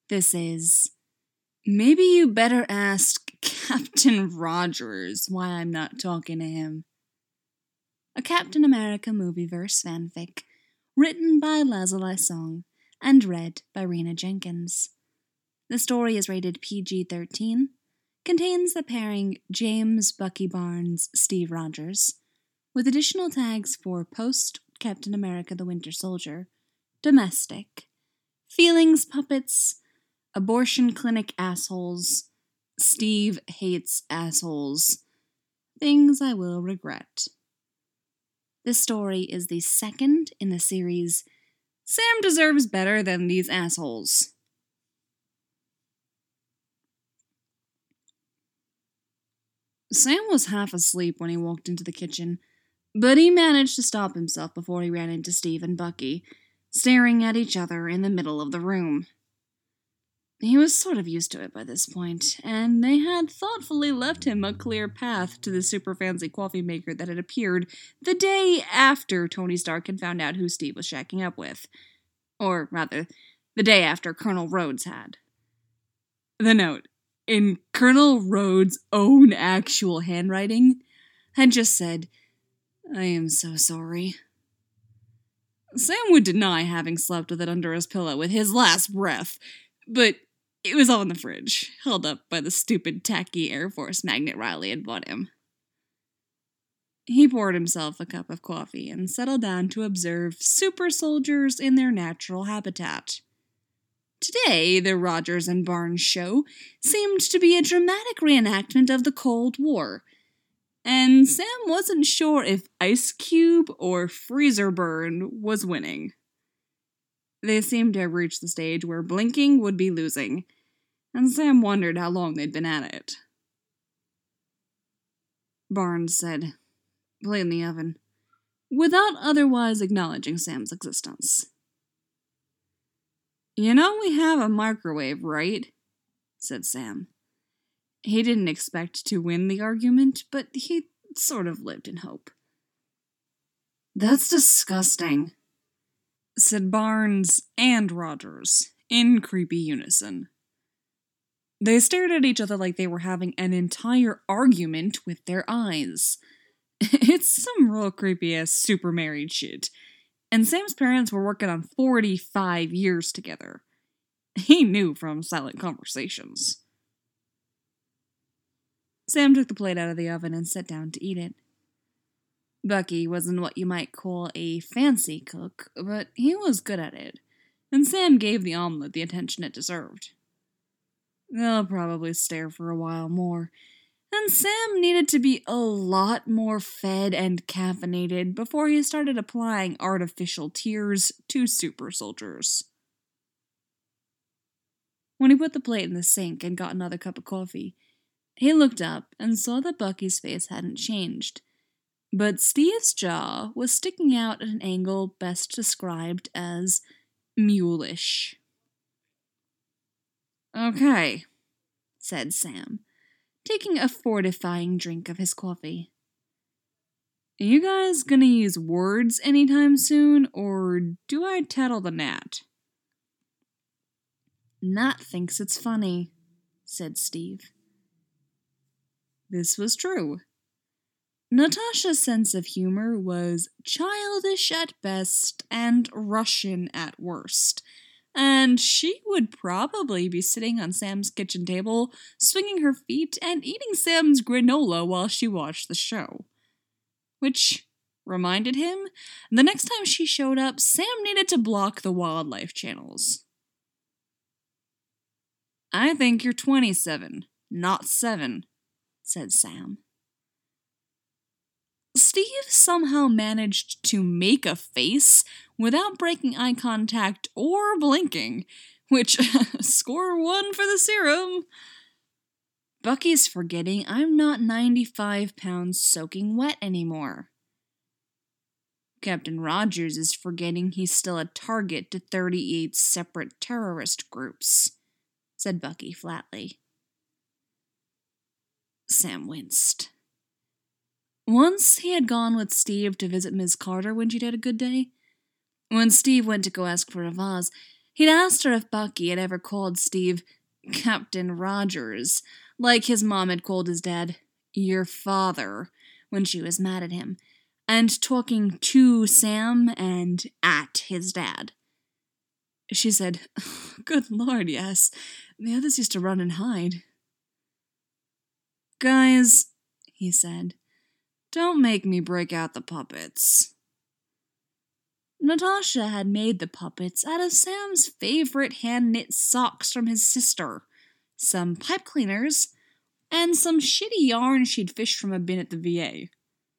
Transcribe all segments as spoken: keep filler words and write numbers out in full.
This is, maybe you better ask Captain Rogers why I'm not talking to him. A Captain America Movieverse fanfic, written by Lazuli Song and read by Rena Jenkins. The story is rated P G thirteen, contains the pairing James Bucky Barnes, Steve Rogers, with additional tags for post Captain America the Winter Soldier, domestic, feelings puppets, abortion clinic assholes, Steve hates assholes, things I will regret. This story is the second in the series Sam Deserves Better Than These Assholes. Sam was half asleep when he walked into the kitchen, but he managed to stop himself before he ran into Steve and Bucky, staring at each other in the middle of the room. He was sort of used to it by this point, and they had thoughtfully left him a clear path to the super fancy coffee maker that had appeared the day after Tony Stark had found out who Steve was shacking up with. Or, rather, the day after Colonel Rhodes had. The note, in Colonel Rhodes' own actual handwriting, had just said, "I am so sorry." Sam would deny having slept with it under his pillow with his last breath, but it was all in the fridge, held up by the stupid, tacky Air Force magnet Riley had bought him. He poured himself a cup of coffee and settled down to observe super soldiers in their natural habitat. Today, the Rogers and Barnes show seemed to be a dramatic reenactment of the Cold War, and Sam wasn't sure if Ice Cube or Freezer Burn was winning. They seemed to have reached the stage where blinking would be losing, and Sam wondered how long they'd been at it. Barnes said, "Plate in the oven," without otherwise acknowledging Sam's existence. "You know we have a microwave, right?" said Sam. He didn't expect to win the argument, but he sort of lived in hope. "That's disgusting," said Barnes and Rogers, in creepy unison. They stared at each other like they were having an entire argument with their eyes. It's some real creepy-ass super married shit, and Sam's parents were working on forty-five years together. He knew from silent conversations. Sam took the plate out of the oven and sat down to eat it. Bucky wasn't what you might call a fancy cook, but he was good at it, and Sam gave the omelet the attention it deserved. They'll probably stare for a while more, and Sam needed to be a lot more fed and caffeinated before he started applying artificial tears to super soldiers. When he put the plate in the sink and got another cup of coffee, he looked up and saw that Bucky's face hadn't changed, but Steve's jaw was sticking out at an angle best described as mulish. "Okay," said Sam, taking a fortifying drink of his coffee. "You guys gonna use words anytime soon, or do I tattle the gnat?" "Nat thinks it's funny," said Steve. This was true. Natasha's sense of humor was childish at best and Russian at worst, and she would probably be sitting on Sam's kitchen table, swinging her feet and eating Sam's granola while she watched the show. Which reminded him, the next time she showed up, Sam needed to block the wildlife channels. "I think you're twenty-seven, not seven," said Sam. Steve somehow managed to make a face without breaking eye contact or blinking, which, score one for the serum. "Bucky's forgetting I'm not ninety-five pounds soaking wet anymore." "Captain Rogers is forgetting he's still a target to thirty-eight separate terrorist groups," said Bucky flatly. Sam winced. Once he had gone with Steve to visit Miss Carter when she'd had a good day. When Steve went to go ask for a vase, He'd asked her if Bucky had ever called Steve Captain Rogers, like his mom had called his dad your father when she was mad at him, and talking to Sam and at his dad. She said, "Good Lord, yes. The others used to run and hide." "Guys," he said, "don't make me break out the puppets." Natasha had made the puppets out of Sam's favorite hand-knit socks from his sister, some pipe cleaners, and some shitty yarn she'd fished from a bin at the V A.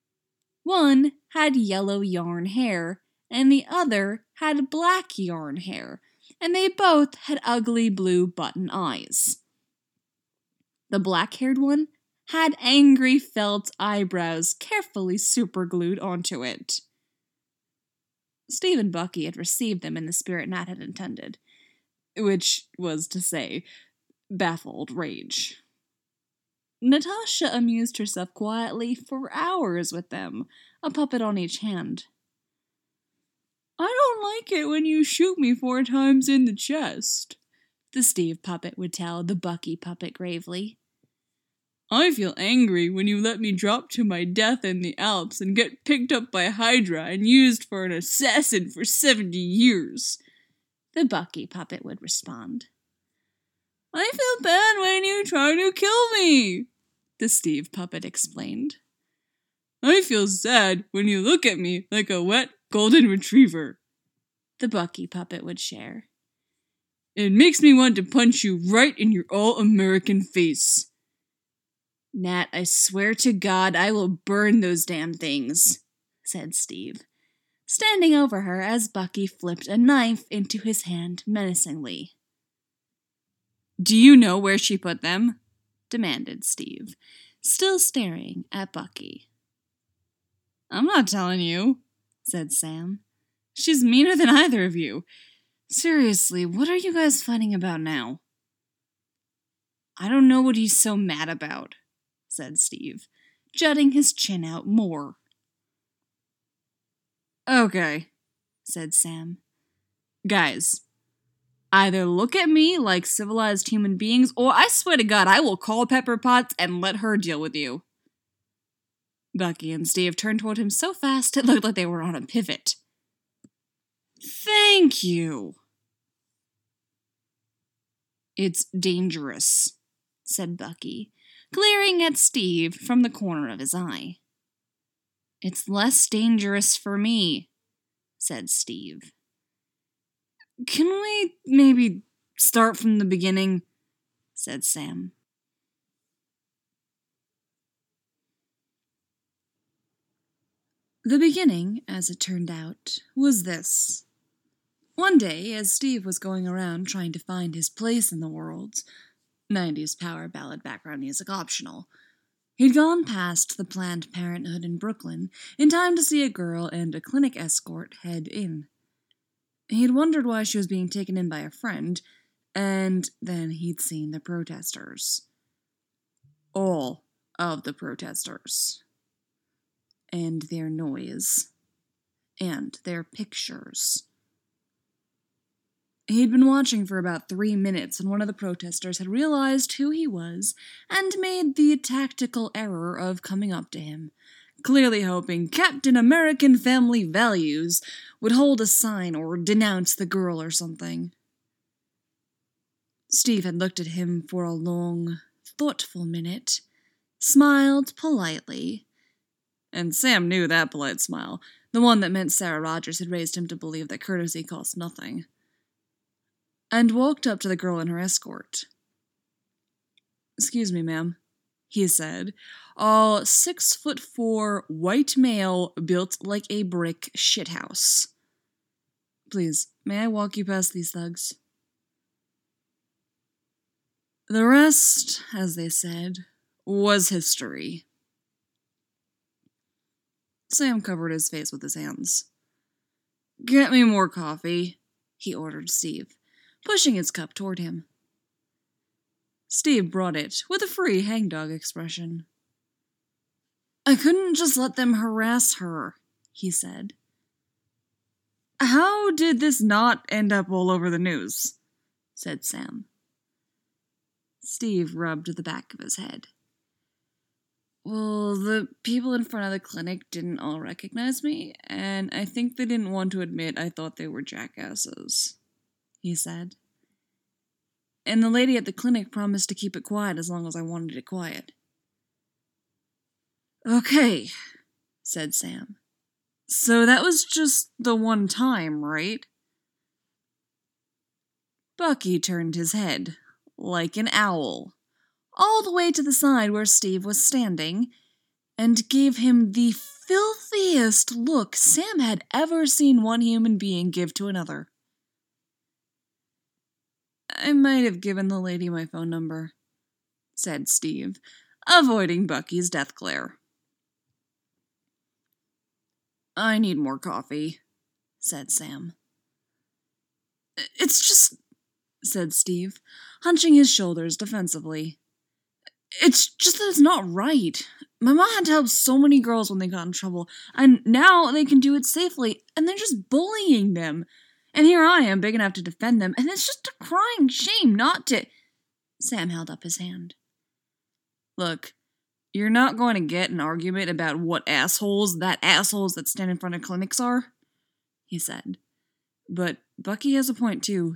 One had yellow yarn hair, and the other had black yarn hair, and they both had ugly blue button eyes. The black-haired one had angry felt eyebrows carefully superglued onto it. Steve and Bucky had received them in the spirit Nat had intended, which was to say, baffled rage. Natasha amused herself quietly for hours with them, a puppet on each hand. "I don't like it when you shoot me four times in the chest," the Steve puppet would tell the Bucky puppet gravely. "I feel angry when you let me drop to my death in the Alps and get picked up by Hydra and used for an assassin for seventy years, the Bucky puppet would respond. "I feel bad when you try to kill me," the Steve puppet explained. "I feel sad when you look at me like a wet golden retriever," the Bucky puppet would share. "It makes me want to punch you right in your all-American face." "Nat, I swear to God I will burn those damn things," said Steve, standing over her as Bucky flipped a knife into his hand menacingly. "Do you know where she put them?" demanded Steve, still staring at Bucky. "I'm not telling you," said Sam. "She's meaner than either of you. Seriously, what are you guys fighting about now?" "I don't know what he's so mad about," said Steve, jutting his chin out more. "Okay," said Sam. "Guys, either look at me like civilized human beings, or I swear to God I will call Pepper Potts and let her deal with you." Bucky and Steve turned toward him so fast it looked like they were on a pivot. "Thank you." "It's dangerous," said Bucky, glaring at Steve from the corner of his eye. "It's less dangerous for me," said Steve. "Can we maybe start from the beginning?" said Sam. The beginning, as it turned out, was this. One day, as Steve was going around trying to find his place in the world, nineties power ballad background music optional, he'd gone past the Planned Parenthood in Brooklyn in time to see a girl and a clinic escort head in. He'd wondered why she was being taken in by a friend, and then he'd seen the protesters. All of the protesters. And their noise. And their pictures. He'd been watching for about three minutes when one of the protesters had realized who he was and made the tactical error of coming up to him, clearly hoping Captain American Family Values would hold a sign or denounce the girl or something. Steve had looked at him for a long, thoughtful minute, smiled politely, and Sam knew that polite smile, the one that meant Sarah Rogers had raised him to believe that courtesy cost nothing, and walked up to the girl and her escort. "Excuse me, ma'am," he said, a six-foot-four white male built like a brick shithouse. "Please, may I walk you past these thugs?" The rest, as they said, was history. Sam covered his face with his hands. "Get me more coffee," he ordered Steve, pushing his cup toward him. Steve brought it with a free hangdog expression. "I couldn't just let them harass her," he said. How did this not end up all over the news? Said Sam. Steve rubbed the back of his head. Well, the people in front of the clinic didn't all recognize me, and I think they didn't want to admit I thought they were jackasses, he said. And the lady at the clinic promised to keep it quiet as long as I wanted it quiet. Okay, said Sam. So that was just the one time, right? Bucky turned his head, like an owl, all the way to the side where Steve was standing, and gave him the filthiest look Sam had ever seen one human being give to another. I might have given the lady my phone number, said Steve, avoiding Bucky's death glare. I need more coffee, said Sam. It's just, said Steve, hunching his shoulders defensively. It's just that it's not right. My mom had to help so many girls when they got in trouble, and now they can do it safely, and they're just bullying them. And here I am, big enough to defend them, and it's just a crying shame not to... Sam held up his hand. Look, you're not going to get an argument about what assholes that assholes that stand in front of clinics are, he said. But Bucky has a point, too.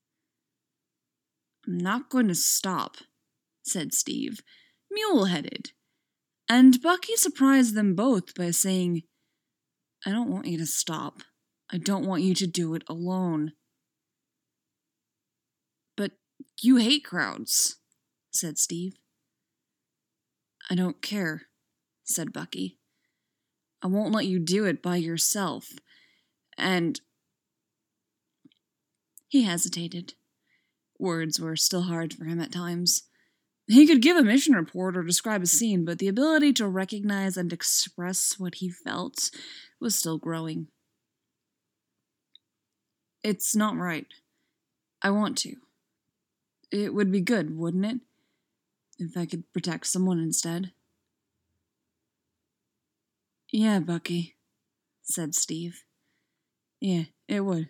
I'm not going to stop, said Steve, mule-headed. And Bucky surprised them both by saying, I don't want you to stop. I don't want you to do it alone. But you hate crowds, said Steve. I don't care, said Bucky. I won't let you do it by yourself. And... He hesitated. Words were still hard for him at times. He could give a mission report or describe a scene, but the ability to recognize and express what he felt was still growing. It's not right. I want to. It would be good, wouldn't it? If I could protect someone instead. Yeah, Bucky, said Steve. Yeah, it would.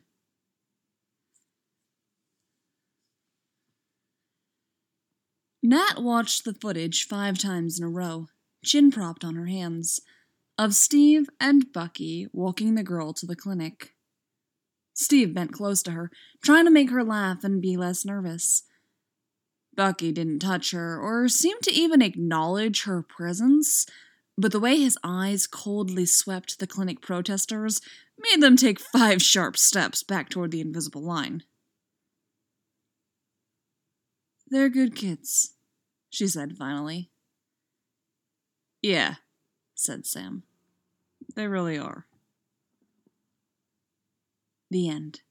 Nat watched the footage five times in a row, chin propped on her hands, of Steve and Bucky walking the girl to the clinic. Steve bent close to her, trying to make her laugh and be less nervous. Bucky didn't touch her or seem to even acknowledge her presence, but the way his eyes coldly swept the clinic protesters made them take five sharp steps back toward the invisible line. They're good kids, she said finally. Yeah, said Sam. They really are. The end.